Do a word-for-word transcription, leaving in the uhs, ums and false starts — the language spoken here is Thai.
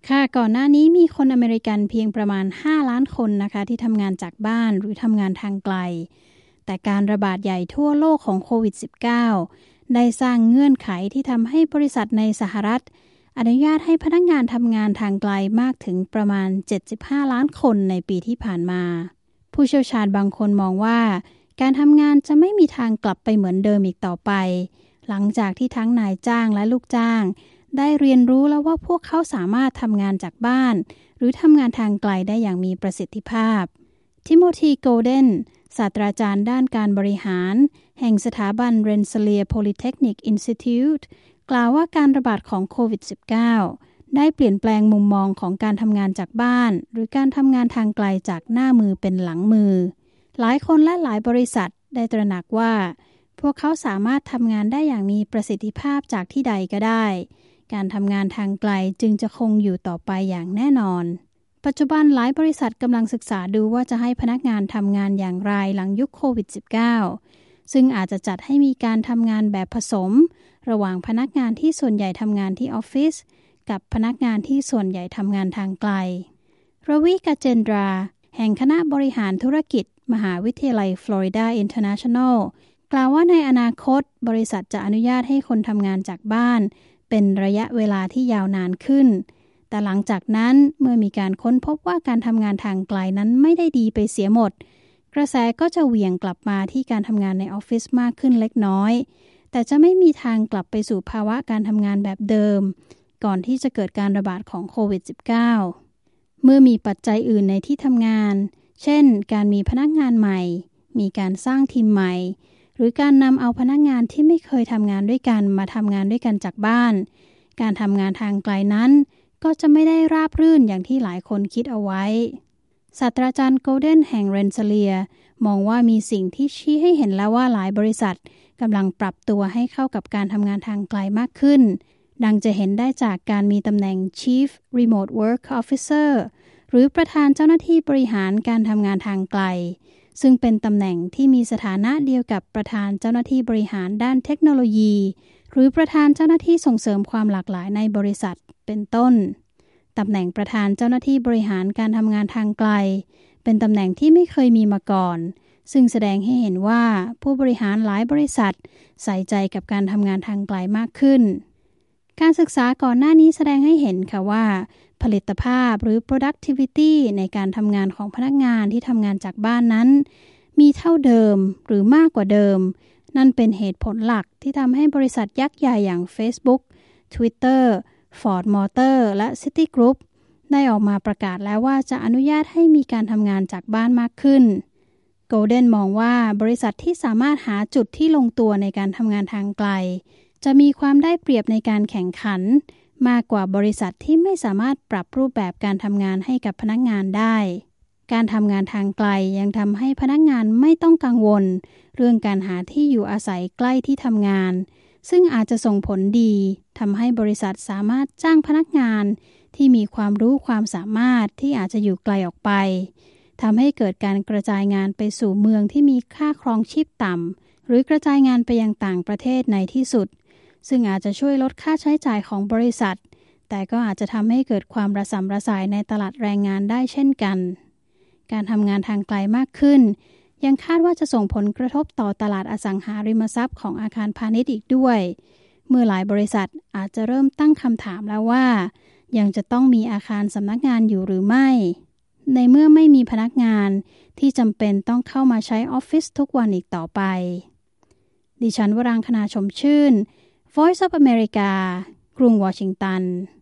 ค่ะก่อนหน้านี้มีคนอเมริกันเพียงประมาณห้าล้านคนนะคะที่ทำงานจากบ้านหรือทำงานทางไกลแต่การระบาดใหญ่ทั่วโลกของโควิด สิบเก้า ได้สร้างเงื่อนไขที่ทำให้บริษัทในสหรัฐอนุญาตให้พนักงานทำงานทางไกลมากถึงประมาณเจ็ดสิบห้าล้านคนในปีที่ผ่านมาผู้เชี่ยวชาญบางคนมองว่าการทำงานจะไม่มีทางกลับไปเหมือนเดิมอีกต่อไปหลังจากที่ทั้งนายจ้างและลูกจ้างได้เรียนรู้แล้วว่าพวกเขาสามารถทำงานจากบ้านหรือทำงานทางไกลได้อย่างมีประสิทธิภาพทิโมธี โกลเดนศาสตราจารย์ด้านการบริหารแห่งสถาบัน Rensselaer Polytechnic Institute กล่าวว่าการระบาดของโควิด สิบเก้า ได้เปลี่ยนแปลงมุมมองของการทำงานจากบ้านหรือการทำงานทางไกลจากหน้ามือเป็นหลังมือหลายคนและหลายบริษัทได้ตระหนักว่าพวกเขาสามารถทำงานได้อย่างมีประสิทธิภาพจากที่ใดก็ได้การทำงานทางไกลจึงจะคงอยู่ต่อไปอย่างแน่นอนปัจจุบันหลายบริษัทกำลังศึกษาดูว่าจะให้พนักงานทำงานอย่างไรหลังยุคโควิด สิบเก้า ซึ่งอาจจะจัดให้มีการทำงานแบบผสมระหว่างพนักงานที่ส่วนใหญ่ทำงานที่ออฟฟิศกับพนักงานที่ส่วนใหญ่ทำงานทางไกลรวี กเจนดราแห่งคณะบริหารธุรกิจมหาวิทยาลัยฟลอริดาอินเตอร์เนชั่นแนลกล่าวว่าในอนาคตบริษัทจะอนุญาตให้คนทำงานจากบ้านเป็นระยะเวลาที่ยาวนานขึ้นแต่หลังจากนั้นเมื่อมีการค้นพบว่าการทำงานทางไกลนั้นไม่ได้ดีไปเสียหมดกระแสก็จะเหวี่ยงกลับมาที่การทำงานในออฟฟิศมากขึ้นเล็กน้อยแต่จะไม่มีทางกลับไปสู่ภาวะการทำงานแบบเดิมก่อนที่จะเกิดการระบาดของโควิด สิบเก้า เมื่อมีปัจจัยอื่นในที่ทำงานเช่นการมีพนักงานใหม่มีการสร้างทีมใหม่หรือการนำเอาพนักงานที่ไม่เคยทำงานด้วยกันมาทำงานด้วยกันจากบ้านการทำงานทางไกลนั้นก็จะไม่ได้ราบรื่นอย่างที่หลายคนคิดเอาไว้ศาสตราจารย์โกลเดนแห่งเรนเซเลียมองว่ามีสิ่งที่ชี้ให้เห็นแล้วว่าหลายบริษัทกำลังปรับตัวให้เข้ากับการทำงานทางไกลมากขึ้นดังจะเห็นได้จากการมีตำแหน่ง Chief Remote Work Officer หรือประธานเจ้าหน้าที่บริหารการทำงานทางไกลซึ่งเป็นตำแหน่งที่มีสถานะเดียวกับประธานเจ้าหน้าที่บริหารด้านเทคโนโลยีหรือประธานเจ้าหน้าที่ส่งเสริมความหลากหลายในบริษัทเป็นต้นตำแหน่งประธานเจ้าหน้าที่บริหารการทำงานทางไกลเป็นตำแหน่งที่ไม่เคยมีมาก่อนซึ่งแสดงให้เห็นว่าผู้บริหารหลายบริษัทใส่ใจกับการทำงานทางไกลมากขึ้นการศึกษาก่อนหน้านี้แสดงให้เห็นค่ะว่าผลิตภาพหรือ productivity ในการทำงานของพนักงานที่ทำงานจากบ้านนั้นมีเท่าเดิมหรือมากกว่าเดิมนั่นเป็นเหตุผลหลักที่ทำให้บริษัทยักษ์ใหญ่อย่าง Facebook Twitter Ford Motor และ Citigroup ได้ออกมาประกาศแล้วว่าจะอนุญาตให้มีการทำงานจากบ้านมากขึ้น Golden มองว่าบริษัทที่สามารถหาจุดที่ลงตัวในการทำงานทางไกลจะมีความได้เปรียบในการแข่งขันมากกว่าบริษัทที่ไม่สามารถปรับรูปแบบการทำงานให้กับพนักงานได้การทำงานทางไกลยังทำให้พนักงานไม่ต้องกังวลเรื่องการหาที่อยู่อาศัยใกล้ที่ทำงานซึ่งอาจจะส่งผลดีทำให้บริษัทสามารถจ้างพนักงานที่มีความรู้ความสามารถที่อาจจะอยู่ไกลออกไปทำให้เกิดการกระจายงานไปสู่เมืองที่มีค่าครองชีพต่ำหรือกระจายงานไปยังต่างประเทศในที่สุดซึ่งอาจจะช่วยลดค่าใช้จ่ายของบริษัทแต่ก็อาจจะทำให้เกิดความระสำระสายในตลาดแรงงานได้เช่นกันการทำงานทางไกลมากขึ้นยังคาดว่าจะส่งผลกระทบต่อตลาดอสังหาริมทรัพย์ของอาคารพาณิชย์อีกด้วยเมื่อหลายบริษัทอาจจะเริ่มตั้งคำถามแล้วว่ายังจะต้องมีอาคารสำนักงานอยู่หรือไม่ในเมื่อไม่มีพนักงานที่จำเป็นต้องเข้ามาใช้ออฟฟิศทุกวันอีกต่อไปดิฉันวรังคณาชมชื่น Voice of America กรุงวอชิงตัน